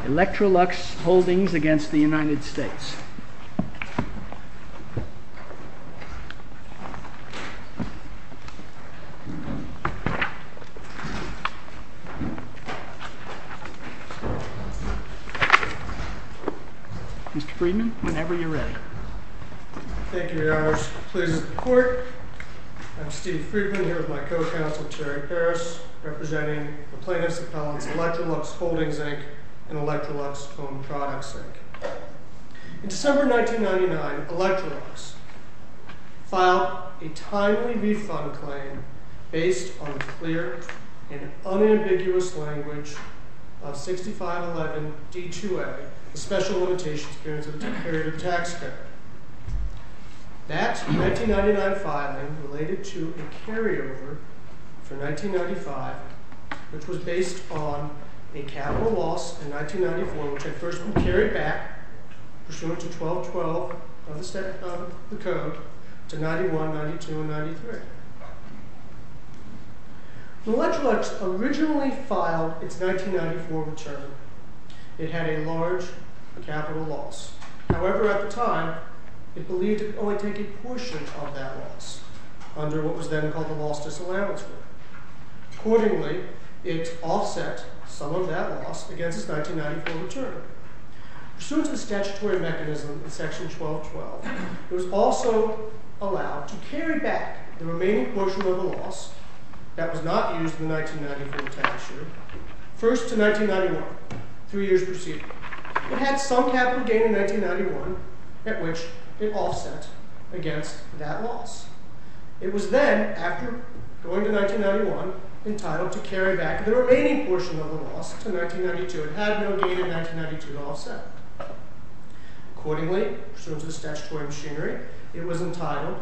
Electrolux Holdings against the United States. Mr. Friedman, whenever you're ready. Thank you, Your Honors. Please, the court. I'm Steve Friedman here with my co-counsel Terry Paris, representing the plaintiffs' appellants Electrolux Holdings, Inc. and Electrolux Home Products, Inc. In December 1999, Electrolux filed a timely refund claim based on the clear and unambiguous language of 6511 D2A, the special limitations period of tax code. That 1999 filing related to a carryover for 1995, which was based on a capital loss in 1994, which had first been carried back pursuant to 1212 of the code to 91, 92, and 93. When Electrolux originally filed its 1994 return, it had a large capital loss. However, at the time, it believed it could only take a portion of that loss under what was then called the loss disallowance rule. Accordingly, it offset some of that loss against its 1994 return. Pursuant to the statutory mechanism in Section 1212, it was also allowed to carry back the remaining portion of the loss that was not used in the 1994 tax year, first to 1991, 3 years preceding. It had some capital gain in 1991, at which it offset against that loss. It was then, after going to 1991, entitled to carry back the remaining portion of the loss to 1992. It had no gain in 1992 to offset. Accordingly, pursuant to the statutory machinery, it was entitled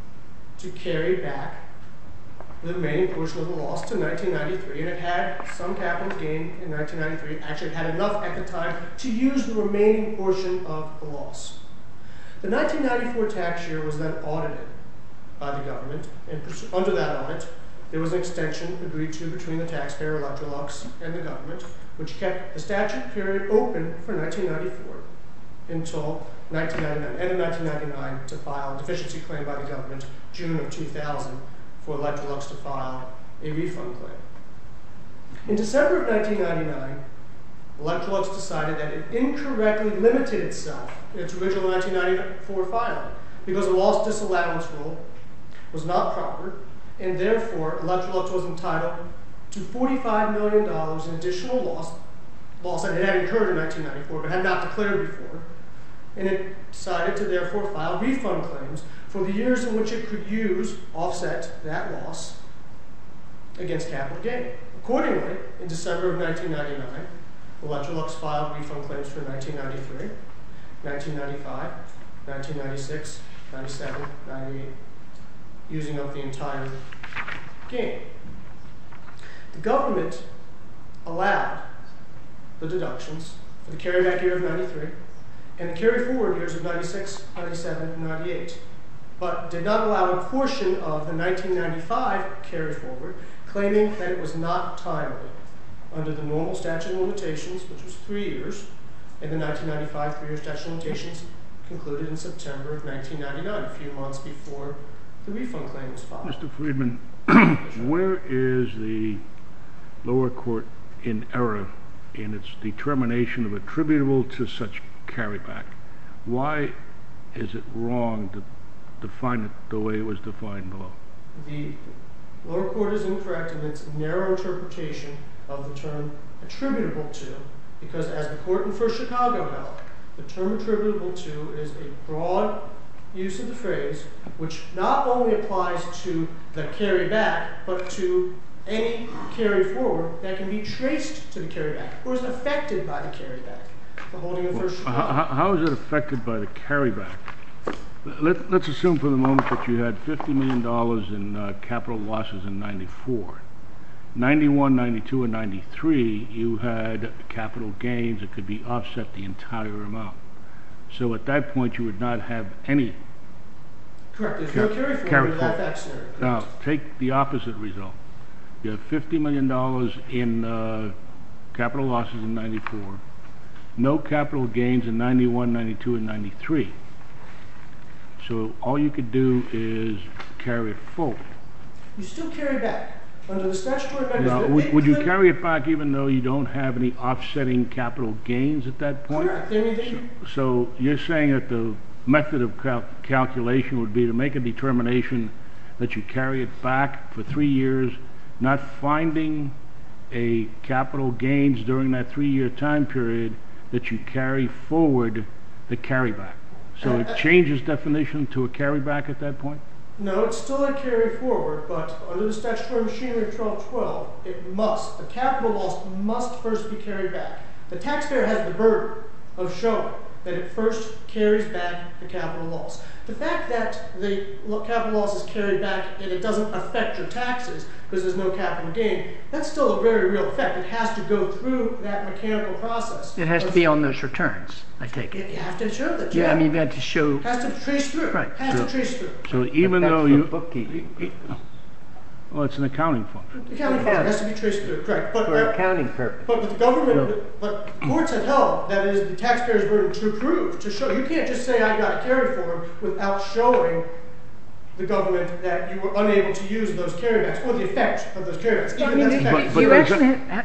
to carry back the remaining portion of the loss to 1993, and it had some capital gain in 1993. Actually, it had enough at the time to use the remaining portion of the loss. The 1994 tax year was then audited by the government, and under that audit, there was an extension agreed to between the taxpayer, Electrolux, and the government, which kept the statute period open for 1994 until 1999, end of 1999, to file a deficiency claim by the government, June of 2000, for Electrolux to file a refund claim. In December of 1999, Electrolux decided that it incorrectly limited itself in its original 1994 filing because the loss disallowance rule was not proper, and therefore Electrolux was entitled to $45 million in additional loss that it had incurred in 1994 but had not declared before, and it decided to therefore file refund claims for the years in which it could offset that loss against capital gain. Accordingly, in December of 1999, Electrolux filed refund claims for 1993, 1995, 1996, 97, 98, using up the entire gain. The government allowed the deductions for the carryback year of 93 and the carry forward years of 96, 97, and 98, but did not allow a portion of the 1995 carry forward, claiming that it was not timely under the normal statute of limitations, which was 3 years, and the 1995 3-year statute of limitations concluded in September of 1999, a few months before the refund claim was filed. Mr. Friedman, where is the lower court in error in its determination of attributable to such carryback? Why is it wrong to define it the way it was defined below? The lower court is incorrect in its narrow interpretation of the term attributable to, because as the court in First Chicago held, the term attributable to is a broad use of the phrase which not only applies to the carryback, but to any carry forward that can be traced to the carryback or is affected by the carryback. The holding of First Chicago. How is it affected by the carryback? Let's assume for the moment that you had $50 million in capital losses in 94. 91, 92, and 93, you had capital gains that could be offset the entire amount. So at that point, you would not have any. Correct. There's no carry forward in that scenario. Now, take the opposite result. You have $50 million in capital losses in 94. no capital gains in 91, 92, and 93. So all you could do is carry it forward. You still carry back. Under the statutory mechanism... Now, would you carry it back even though you don't have any offsetting capital gains at that point? Correct. So you're saying that the method of calculation would be to make a determination that you carry it back for 3 years, not finding a capital gains during that 3-year time period, that you carry forward the carryback. So it changes definition to a carryback at that point? No, it's still a carry forward, but under the statutory machinery of 1212, the capital loss must first be carried back. The taxpayer has the burden of showing that it first carries back the capital loss. The fact that the capital loss is carried back and it doesn't affect your taxes because there's no capital gain, that's still a very real effect. It has to go through that mechanical process. It has to be on those returns, I take it. You have to show that. Yeah, I mean, you have to show... Has to trace through. Right. Has to trace through. So even though you... bookkeeping. Well, it's an accounting function. Accounting function has to be traced through, correct. But, For accounting purposes. But with the government, but courts have held that it is the taxpayer's burden to prove, to show. You can't just say I got a carry forward without showing the government that you were unable to use those carrybacks or the effect of those carrybacks. Well, Even that's you actually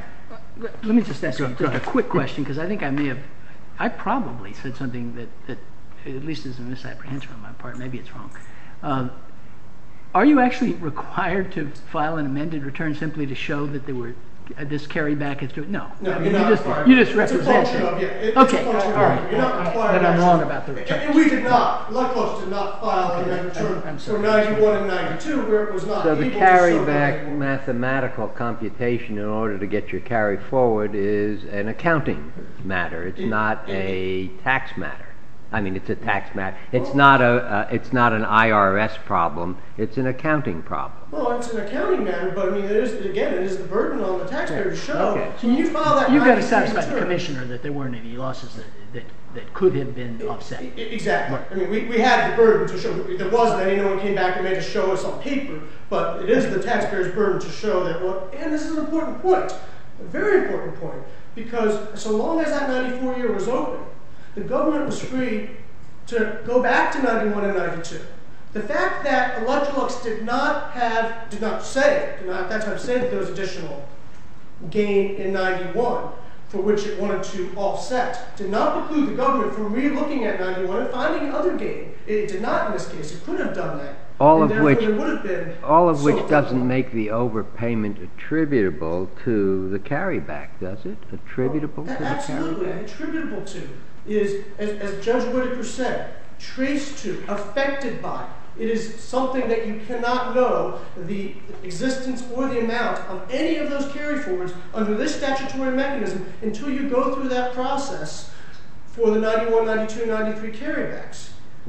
let me just ask you just a quick question, because I think I probably said something that at least is a misapprehension on my part. Maybe it's wrong. Are you actually required to file an amended return simply to show that there were this carryback is doing? No. No, I mean, you're not required. you just It's a represent function of, it. it's a Okay, function of, all right. You're not required. Then I'm actually. wrong about the return. And we did not. Luckily, did not file an amended return I'm for sorry. 91 and 92, where it was not So able the to show that carryback anymore. mathematical computation in order to get your carry forward is an accounting matter. It's not a tax matter. I mean, it's a tax matter. It's not an IRS problem. It's an accounting problem. Well, it's an accounting matter, but I mean, it is the burden on the taxpayer to show. Okay. So when you file that, You've got to 93 satisfy the return- commissioner that there weren't any losses that could have been offset. Exactly. I mean, we had the burden to show. There wasn't any. No one came back and made us show us on paper. But it is the taxpayer's burden to show that. And this is an important point, a very important point, because so long as that 94 year was open, the government was free to go back to 91 and 92. The fact that Electrolux did not at that time say that there was additional gain in 91 for which it wanted to offset did not preclude the government from re-looking at 91 and finding other gain. It did not in this case. It could have done that. All and of which there would have been doesn't make the overpayment attributable to the carryback, does it? Attributable to the absolutely carryback? attributable to is, as Judge Whitaker said, traced to, affected by. It is something that you cannot know the existence or the amount of any of those carry forwards under this statutory mechanism until you go through that process for the 91, 92, 93 carrybacks.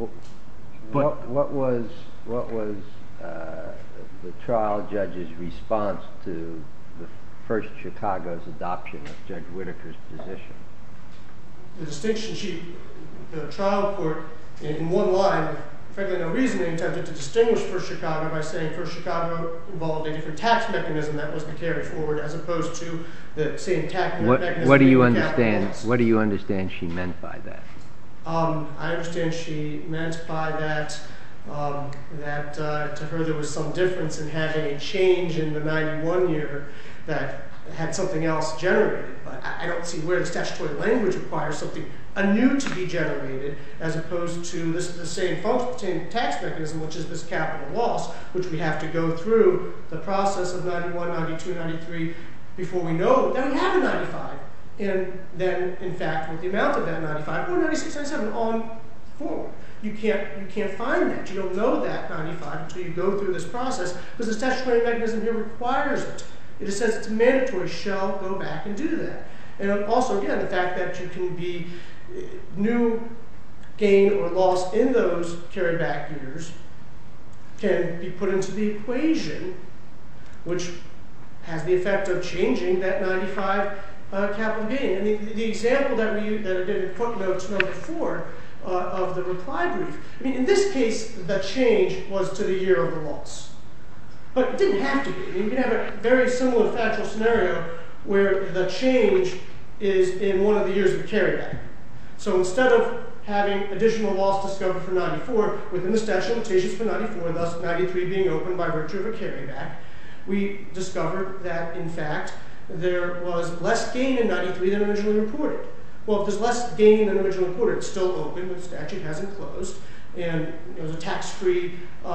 What was the trial judge's response to the First Chicago's adoption of Judge Whitaker's position? The distinction the trial court, in one line, frankly no reasoning, attempted to distinguish First Chicago by saying First Chicago involved a different tax mechanism that was the carry forward as opposed to the same tax mechanism. What do you being capital understand? loss. What do you understand she meant by that? I understand she meant by that to her there was some difference in having a change in the 91 year that had something else generated. But I don't see where the statutory language requires something anew to be generated as opposed to the same tax mechanism, which is this capital loss, which we have to go through the process of 91, 92, 93 before we know that we have a 95. And then, in fact, with the amount of that 95 or 96, 97 on forward, you can't find that. You don't know that 95 until you go through this process because the statutory mechanism here requires it. It says it's mandatory, shall go back and do that. And also, again, the fact that you can be new gain or loss in those carryback years can be put into the equation, which has the effect of changing that 95 capital gain. And the example that I did in footnotes number 4 of the reply brief, I mean, in this case, the change was to the year of the loss. But it didn't have to be. I mean, you can have a very similar factual scenario where the change is in one of the years of the carryback. So instead of having additional loss discovered for 94 within the statute of limitations for 94, thus 93 being open by virtue of a carryback, we discovered that, in fact, there was less gain in 93 than originally reported. Well, if there's less gain than originally reported, it's still open, the statute hasn't closed, and it was a tax-free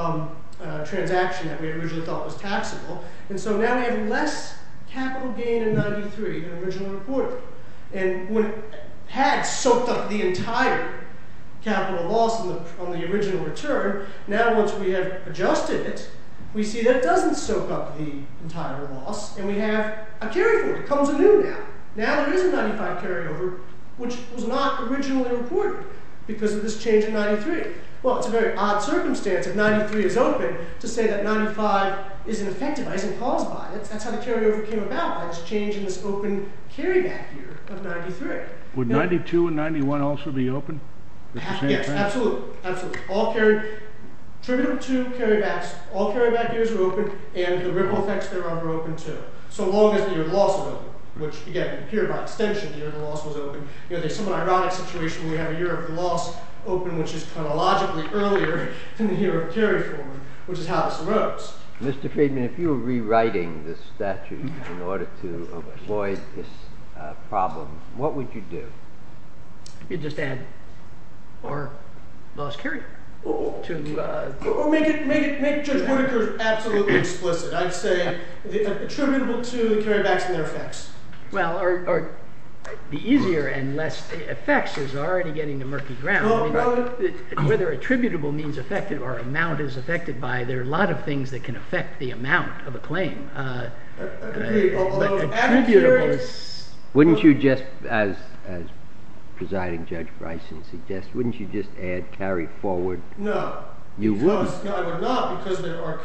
transaction that we originally thought was taxable. And so now we have less capital gain in 93 than originally reported. And when it had soaked up the entire capital loss on the original return, now once we have adjusted it, we see that it doesn't soak up the entire loss, and we have a carry forward. It comes anew now. Now there is a 95 carryover, which was not originally reported because of this change in 93. Well, it's a very odd circumstance if 93 is open to say that 95 isn't affected by, isn't caused by. That's how the carryover came about, by this change in this open carryback year of 93. Would 92 and 91 also be open at the same Yes, time? absolutely. All attributable to carrybacks, all carryback years are open, and the ripple effects thereof are open too. So long as the year of the loss is open, which again, here by extension, the year of the loss was open. There's some ironic situation where we have a year of the loss open, which is chronologically earlier than the year of carry forward, which is how this arose. Mr. Friedman, if you were rewriting the statute in order to avoid this problem, what would you do? You'd just add or loss carry to or make Judge Whitaker absolutely explicit. I'd say attributable to the carrybacks and their effects. well, or the easier and less effects is already getting to murky ground. Whether attributable means affected or amount is affected by, there are a lot of things that can affect the amount of a claim. Agreed. But attributable is... Wouldn't you just, as presiding Judge Bryson suggests, wouldn't you just add carry forward? No. You wouldn't? No, I would not, because there are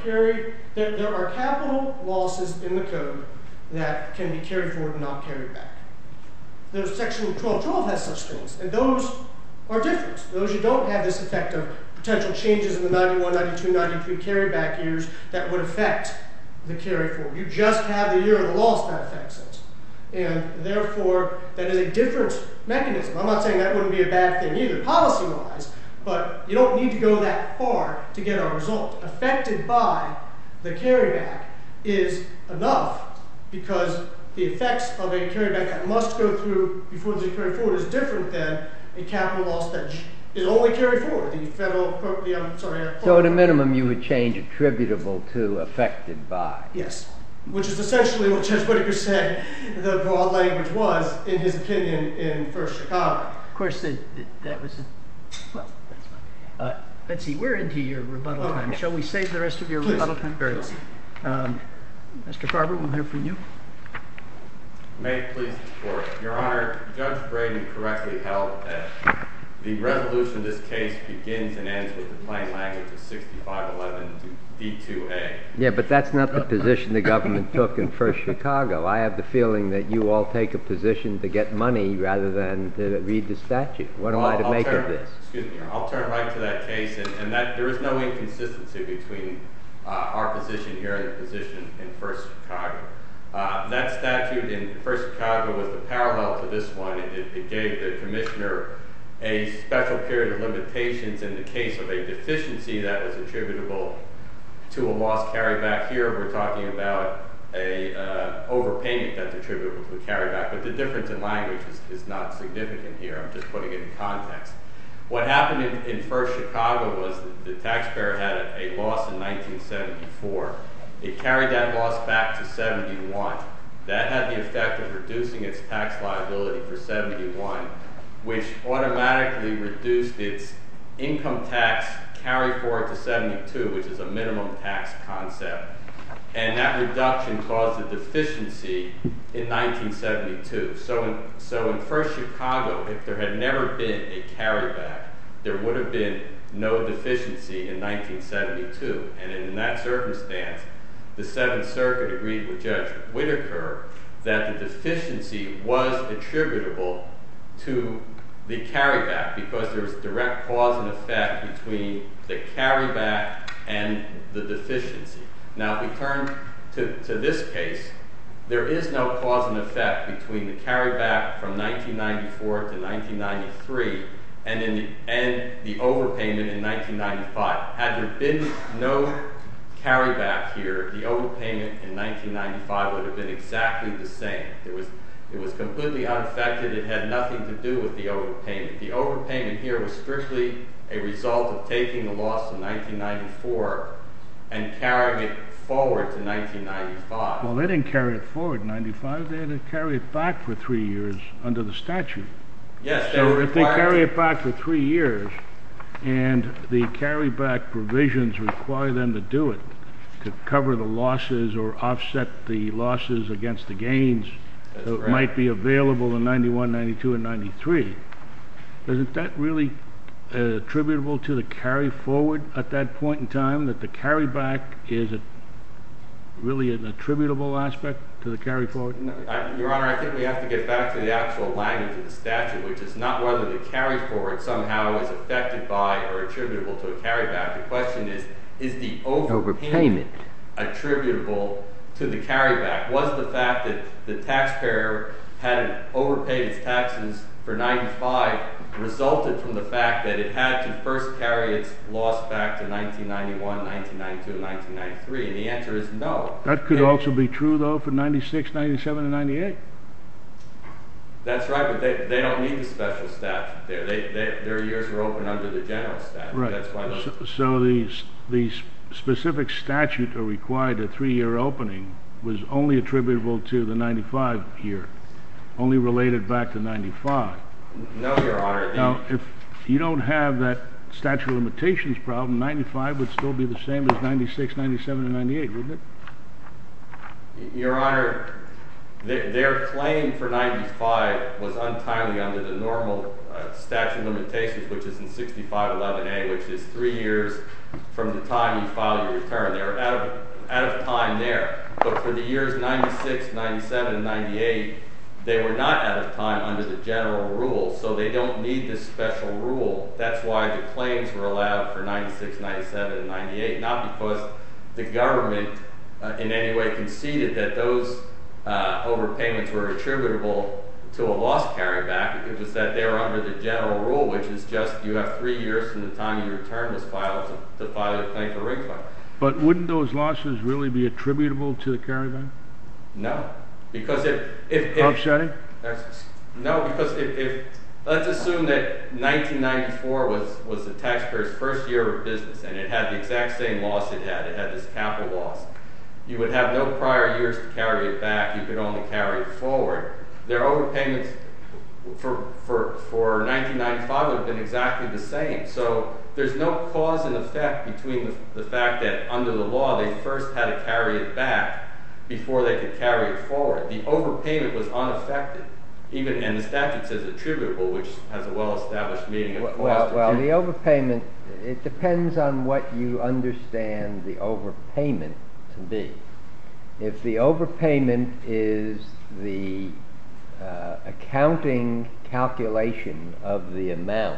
capital losses in the code that can be carried forward and not carried back. There's Section 1212 has such things, and those are different. Those you don't have this effect of potential changes in the 91, 92, 93 carryback years that would affect the carry forward. You just have the year of the loss that affects it. And therefore, that is a different mechanism. I'm not saying that wouldn't be a bad thing either, policy-wise, but you don't need to go that far to get a result. Affected by the carryback is enough, because the effects of a carryback that must go through before the carry forward is different than a capital loss that is only carried forward. So at a minimum, you would change attributable to affected by. Yes, which is essentially what Judge Whitaker said the broad language was in his opinion in First Chicago. Of course, that was well, that's fine. Let's see, we're into your rebuttal time. Shall we save the rest of your rebuttal time? Very well. Mr. Farber, we'll hear from you. May it please the Court. Your Honor, Judge Braden correctly held that the resolution of this case begins and ends with the plain language of 6511 D2A. Yeah, but that's not the position the government took in First Chicago. I have the feeling that you all take a position to get money rather than to read the statute. What am I to make of this? Excuse me, I'll turn right to that case, and that there is no inconsistency between our position here and the position in First Chicago. That statute in First Chicago was the parallel to this one. It gave the commissioner a special period of limitations in the case of a deficiency that was attributable to a lost carryback. Here we're talking about a overpayment that's attributable to a carryback, but the difference in language is not significant here. I'm just putting it in context. What happened in First Chicago was that the taxpayer had a loss in 1974. It carried that loss back to 71. That had the effect of reducing its tax liability for 71, which automatically reduced its income tax carry forward to 72, which is a minimum tax concept. And that reduction caused a deficiency in 1972. So in First Chicago, if there had never been a carryback, there would have been no deficiency in 1972. And in that circumstance, the Seventh Circuit agreed with Judge Whitaker that the deficiency was attributable to the carryback because there was direct cause and effect between the carryback and the deficiency. Now, if we turn to this case, there is no cause and effect between the carryback from 1994 to 1993 and the overpayment in 1995. Had there been no carryback here, the overpayment in 1995 would have been exactly the same. It was completely unaffected. It had nothing to do with the overpayment. The overpayment here was strictly a result of taking the loss in 1994 and carrying it forward to 1995. Well, they didn't carry it forward in 95. They had to carry it back for 3 years under the statute. Yes, so if they carry it back for 3 years and the carryback provisions require them to do it to cover the losses or offset the losses against the gains that might be available in 91, 92, and 93, isn't that really attributable to the carry forward at that point in time, that the carryback is really an attributable aspect to the carry forward? No, Your Honor, I think we have to get back to the actual language of the statute, which is not whether the carry forward somehow is affected by or attributable to a carryback. The question is the overpayment attributable to the carryback? Was the fact that the taxpayer had overpaid its taxes for 95 resulted from the fact that it had to first carry its loss back to 1991, 1992, and 1993? And the answer is no. That could also be true, though, for 96, 97, and 98. That's right, but they don't need the special statute there. Their years were open under the general statute. Right. That's why so the specific statute that required a 3-year opening was only attributable to the 95 year, only related back to 95. No, Your Honor. Now, if you don't have that statute of limitations problem, 95 would still be the same as 96, 97, and 98, wouldn't it? Your Honor, their claim for 95 was untimely under the normal statute of limitations, which is in 6511A, which is 3 years from the time you file your return. They were out of time there. But for the years 96, 97, and 98, they were not out of time under the general rule, so they don't need this special rule. That's why the claims were allowed for 96, 97, and 98, not because the government in any way conceded that those overpayments were attributable to a loss carryback. It was that they were under the general rule, which is just you have 3 years from the time your return was filed to file your claim for refund. But wouldn't those losses really be attributable to the carryback? No. Because if offsetting? No, because if let's assume that 1994 was the taxpayer's first year of business and it had the exact same loss it had this capital loss, you would have no prior years to carry it back. You could only carry it forward. Their overpayments for 1995 would have been exactly the same. So there's no cause and effect between the fact that under the law they first had to carry it back before they could carry it forward. The overpayment was unaffected, and the statute says attributable, which has a well-established meaning of cause. Well, the overpayment, it depends on what you understand the overpayment to be. If the overpayment is the accounting calculation of the amount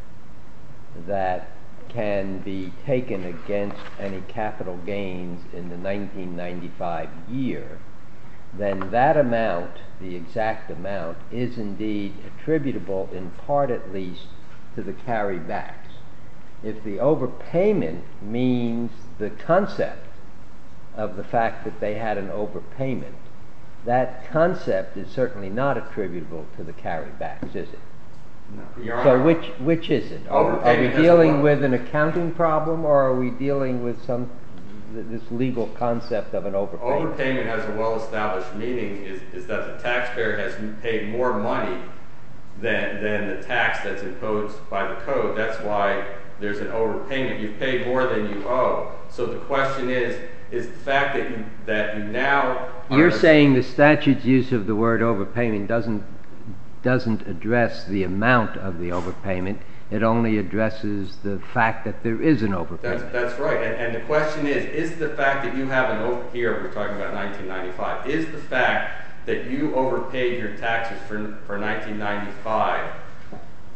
that can be taken against any capital gains in the 1995 year, then that amount, the exact amount, is indeed attributable in part at least to the carrybacks. If the overpayment means the concept of the fact that they had an overpayment, that concept is certainly not attributable to the carrybacks, is it? No. So which is it? Are we dealing with an accounting problem, or are we dealing with this legal concept of an overpayment? Overpayment has a well-established meaning is that the taxpayer has paid more money than the tax that's imposed by the code. That's why there's an overpayment. You've paid more than you owe. So the question is the fact that you now... You're saying the statute's use of the word overpayment doesn't address the amount of the overpayment. It only addresses the fact that there is an overpayment. That's right. And the question is the fact that you have here we're talking about 1995, is the fact that you overpaid your taxes for 1995 a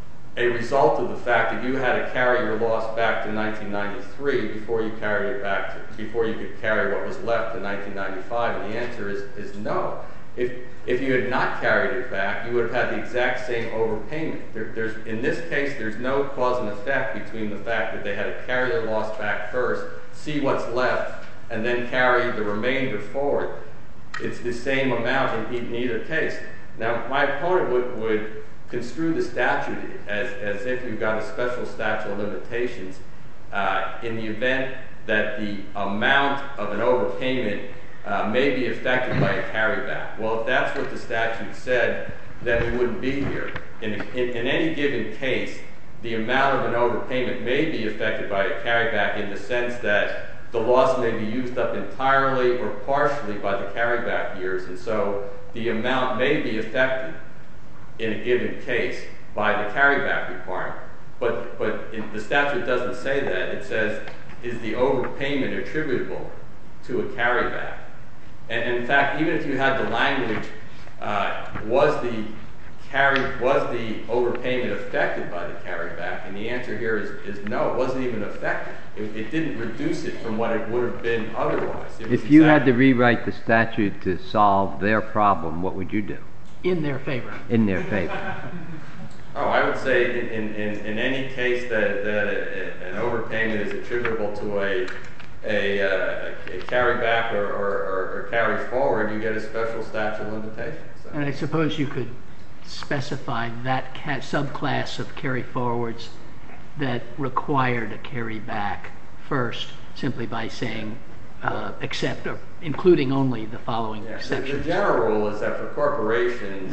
a result of the fact that you had to carry your loss back to 1993 before you could carry what was left to 1995? And the answer is no. If you had not carried it back, you would have had the exact same overpayment. In this case, there's no cause and effect between the fact that they had to carry their loss back first, see what's left, and then carry the remainder forward. It's the same amount in either case. Now, my opponent would construe the statute as if you've got a special statute of limitations in the event that the amount of an overpayment may be affected by a carryback. Well, if that's what the statute said, then we wouldn't be here. In any given case, the amount of an overpayment may be affected by a carryback in the sense that the loss may be used up entirely or partially by the carryback years, and so the amount may be affected in a given case by the carryback requirement. But the statute doesn't say that. It says, is the overpayment attributable to a carryback? And in fact, even if you had the language, was the overpayment affected by the carryback? And the answer here is no, it wasn't even affected. It didn't reduce it from what it would have been otherwise. If you had to rewrite the statute to solve their problem, what would you do? In their favor. In their favor. Oh, I would say in any case that an overpayment is attributable to a carryback or carry forward, you get a special statute of limitations. So. And I suppose you could specify that subclass of carry forwards that required a carry back first, simply by saying except or including only the following exceptions. The general rule is that for corporations,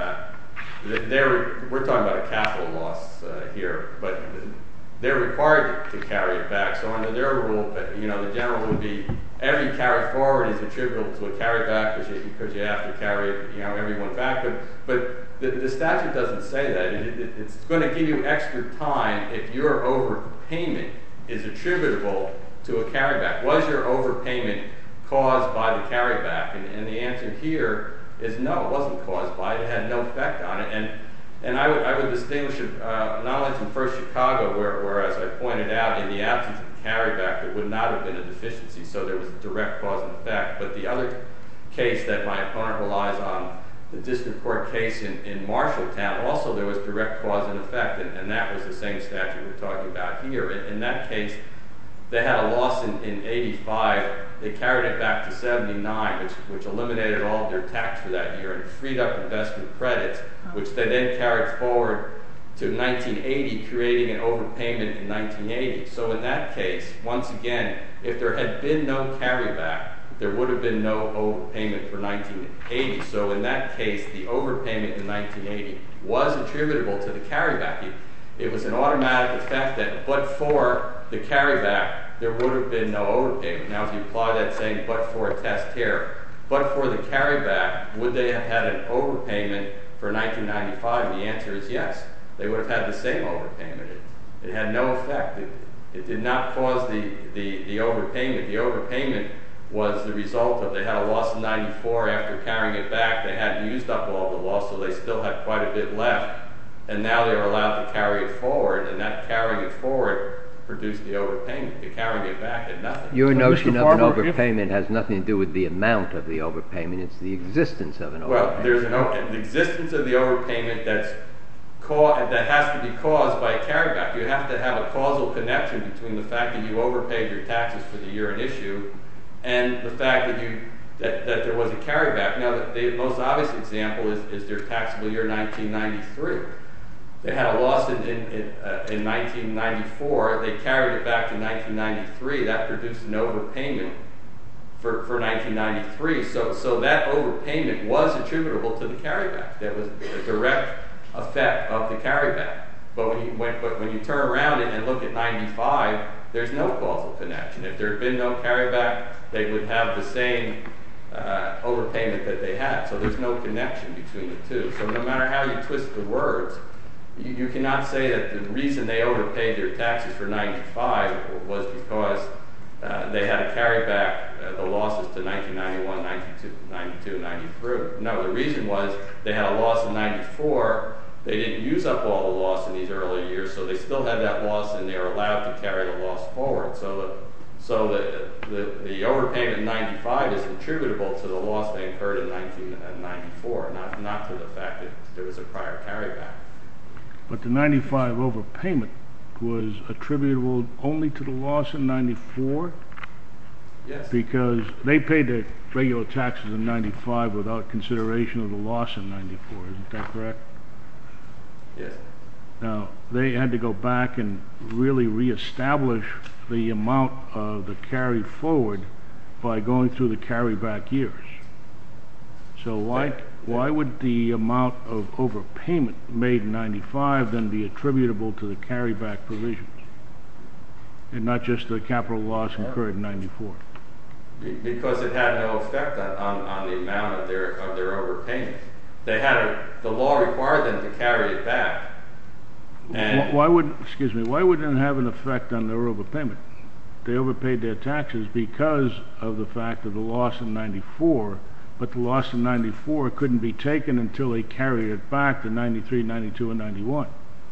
we're talking about a capital loss here, but they're required to carry it back. So under their rule, the general would be every carry forward is attributable to a carryback because you have to carry everyone back. But the statute doesn't say that. It's going to give you extra time if your overpayment is attributable to a carryback. Was your overpayment caused by the carryback? And the answer here is no, it wasn't caused by it. It had no effect on it. And I would distinguish it not only from First Chicago, where, as I pointed out, in the absence of the carryback, there would not have been a deficiency, so there was a direct cause and effect. But the other case that my opponent relies on, the district court case in Marshalltown, also there was direct cause and effect, and that was the same statute we're talking about here. In that case, they had a loss in 85. They carried it back to 79, which eliminated all of their tax for that year and freed up investment credits, which they then carried forward to 1980, creating an overpayment in 1980. So in that case, once again, if there had been no carryback, there would have been no overpayment for 1980. So in that case, the overpayment in 1980 was attributable to the carryback. It was an automatic effect that, but for the carryback, there would have been no overpayment. Now, if you apply that saying, but for a test here, but for the carryback, would they have had an overpayment for 1995? And the answer is yes. They would have had the same overpayment. It had no effect. It did not cause the overpayment. The overpayment was the result of they had a loss in 94. After carrying it back, they hadn't used up all the loss, so they still had quite a bit left. And now they were allowed to carry it forward, and that carrying it forward produced the overpayment. The carrying it back had nothing. Your notion of an overpayment has nothing to do with the amount of the overpayment. It's the existence of an overpayment. Well, there's the existence of the overpayment that has to be caused by a carryback. You have to have a causal connection between the fact that you overpaid your taxes for the year in issue and the fact that there was a carryback. Now, the most obvious example is their taxable year 1993. They had a loss in 1994. They carried it back to 1993. That produced an overpayment for 1993. So that overpayment was attributable to the carryback. That was a direct effect of the carryback. But when you turn around and look at 95, there's no causal connection. If there had been no carryback, they would have the same overpayment that they had. So there's no connection between the two. So no matter how you twist the words, you cannot say that the reason they overpaid their taxes for 95 was because they had to carry back the losses to 1991, 92, 93. No, the reason was they had a loss in 94. They didn't use up all the loss in these earlier years, so they still had that loss, and they were allowed to carry the loss forward. So the overpayment in 95 is attributable to the loss they incurred in 1994, not to the fact that there was a prior carryback. But the 95 overpayment was attributable only to the loss in 94? Yes. Because they paid their regular taxes in 95 without consideration of the loss in 94, isn't that correct? Yes. Now, they had to go back and really reestablish the amount of the carry forward by going through the carryback years. So why would the amount of overpayment made in 95 then be attributable to the carryback provisions and not just the capital loss incurred in 94? Because it had no effect on the amount of their overpayment. The law required them to carry it back. And why would it have an effect on their overpayment? They overpaid their taxes because of the fact of the loss in 94, but the loss in 94 couldn't be taken until they carried it back to 93, 92, and 91.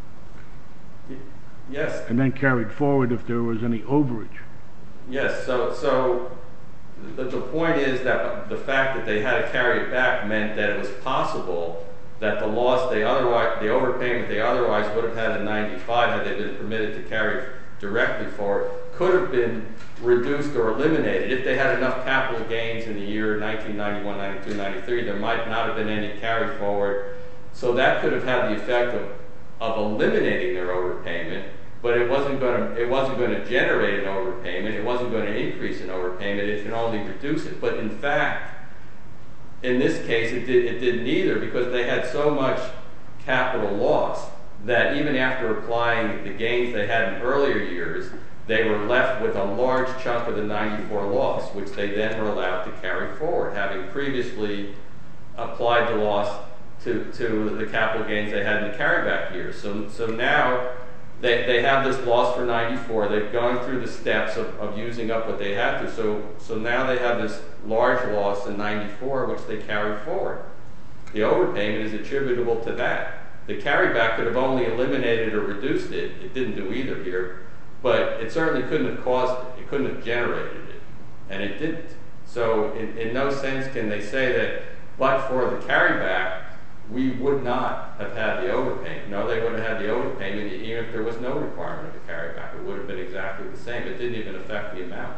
Yes. And then carried forward if there was any overage. Yes. So the point is that the fact that they had to carry it back meant that it was possible that the overpayment they otherwise would have had in 95, had they been permitted to carry directly forward, could have been reduced or eliminated. If they had enough capital gains in the year 1991, 92, 93, there might not have been any carry forward. So that could have had the effect of eliminating their overpayment, but it wasn't going to generate an overpayment. It wasn't going to increase an overpayment. It can only reduce it. But in fact, in this case, it did neither, because they had so much capital loss that even after applying the gains they had in earlier years, they were left with a large chunk of the 94 loss, which they then were allowed to carry forward, having previously applied the loss to the capital gains they had in the carryback years. So now they have this loss for 94. They've gone through the steps of using up what they had to. So now they have this large loss in 94, which they carry forward. The overpayment is attributable to that. The carryback could have only eliminated or reduced it. It didn't do either here. But it certainly couldn't have caused it. It couldn't have generated it. And it didn't. So in no sense can they say that, but for the carryback, we would not have had the overpayment. No, they would have had the overpayment even if there was no requirement of a carryback. It would have been exactly the same. It didn't even affect the amount.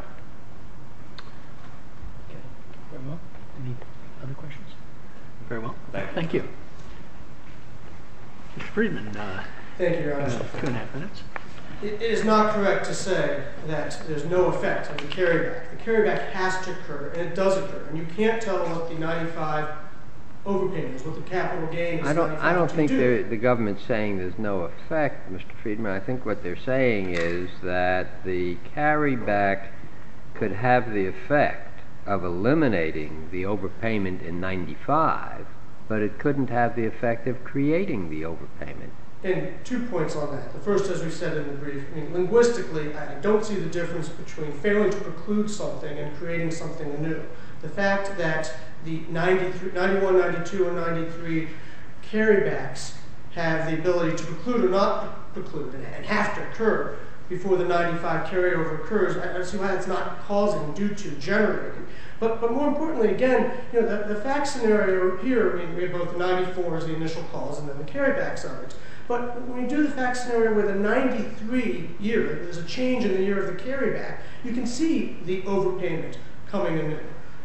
Okay. Very well. Any other questions? Very well. Thank you. Mr. Friedman, Thank you, Your Honor. 2.5 minutes. It is not correct to say that there's no effect of the carryback. The carryback has to occur, and it does occur. And you can't tell what the 95 overpayment is, what the capital gain is. I don't think the government's saying there's no effect, Mr. Friedman. I think what they're saying is that the carryback could have the effect of eliminating the overpayment in 95, but it couldn't have the effect of creating the overpayment. And 2 points on that. The first, as we said in the brief, linguistically, I don't see the difference between failing to preclude something and creating something anew. The fact that the 91, 92, and 93 carrybacks have the ability to preclude or not preclude and have to occur before the 95 carryover occurs, I don't see why that's not causing due to generating. But more importantly, again, the fact scenario here, we have both the 94 as the initial cause and then the carrybacks of it. But when you do the fact scenario where the 93 year, there's a change in the year of the carryback, you can see the overpayment coming in.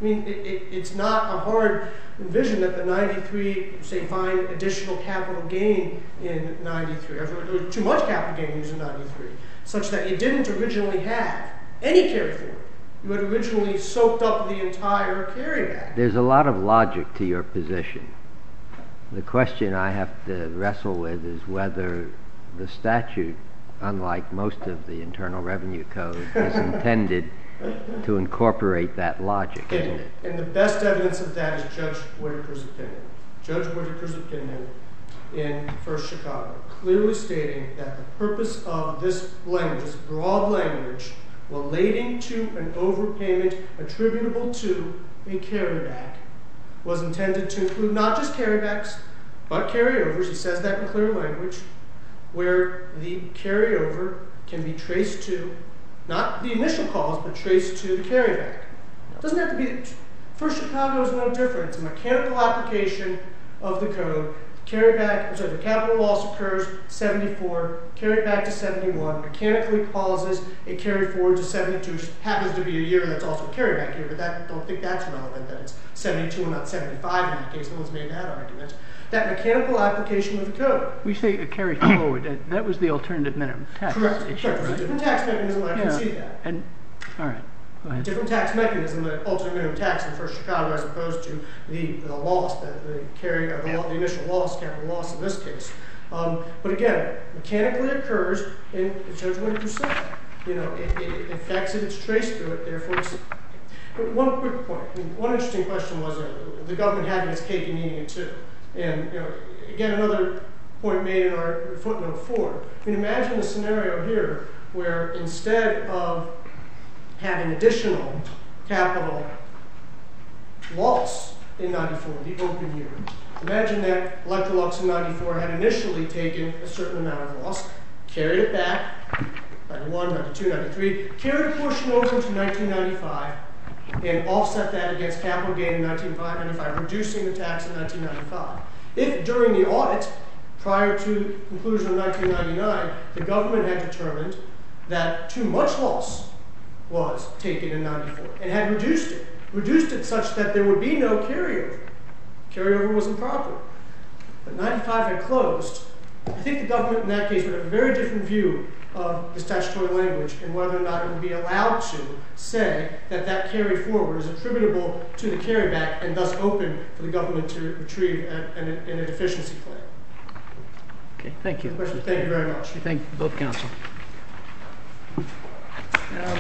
It's not a hard vision that the 93, say, find additional capital gain in 93, or too much capital gain in 93, such that you didn't originally have any carry forward. You had originally soaked up the entire carryback. There's a lot of logic to your position. The question I have to wrestle with is whether the statute, unlike most of the Internal Revenue Code, is intended to incorporate that logic, isn't it? And the best evidence of that is Judge Whitaker's opinion. Judge Whitaker's opinion in First Chicago, clearly stating that the purpose of this language, this broad language, relating to an overpayment attributable to a carryback, was intended to include not just carrybacks, but carryovers, he says that in clear language, where the carryover can be traced to, not the initial cause, but traced to the carryback. It doesn't have to be, First Chicago is no different. It's a mechanical application of the code. The capital loss occurs 74, carried back to 71, mechanically causes a carry forward to 72, which happens to be a year that's also a carryback year, but I don't think that's relevant, that it's 72 and not 75 in that case. No one's made that argument. That mechanical application of the code. We say a carry forward. That was the alternative minimum tax Correct. issue, Correct. There's a different tax mechanism, I can see that. And, all right, go ahead. Different tax mechanism, the alternate minimum tax in First Chicago, as opposed to the loss, the initial loss, capital loss in this case. But again, mechanically occurs in Judge Whitaker said. It affects it, it's traced through it, therefore it's. But one quick point. One interesting question was the government having its cake and eating it too. And again, another point made in our footnote 4. Imagine a scenario here where instead of having additional capital loss in 94, the open year. Imagine that Electrolux in 94 had initially taken a certain amount of loss, carried it back, 91, 92, 93, carried a portion over to 1995, and offset that against capital gain in 1995, reducing the tax in 1995. If during the audit, prior to conclusion of 1999, the government had determined that too much loss was taken in 94 and had reduced it such that there would be no carryover. Carryover was improper. But 95 had closed. I think the government in that case would have a very different view of the statutory language and whether or not it would be allowed to say that carry forward is attributable to the carryback and thus open for the government to retrieve in a deficiency claim. Okay, thank you. Thank you very much. We thank both counsel.